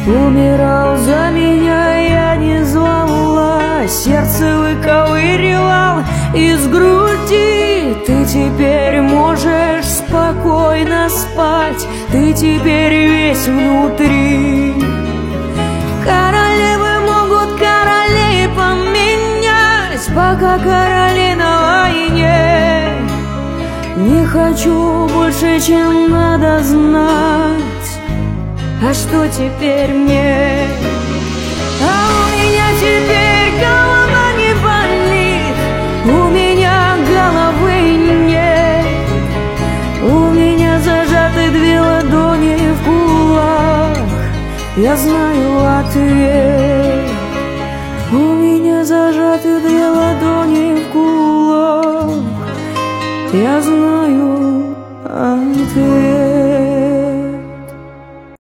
Умирал за меня, я не звала, сердце выковыривал из груди. Ты теперь можешь спокойно спать, ты теперь весь внутри. Королевы могут королей поменять, пока короли на войне. Не хочу больше, чем надо знать. А что теперь мне? А у меня теперь голова не болит, у меня головы нет. У меня зажаты две ладони в кулак, я знаю ответ. У меня зажаты две ладони в кулак, я знаю ответ.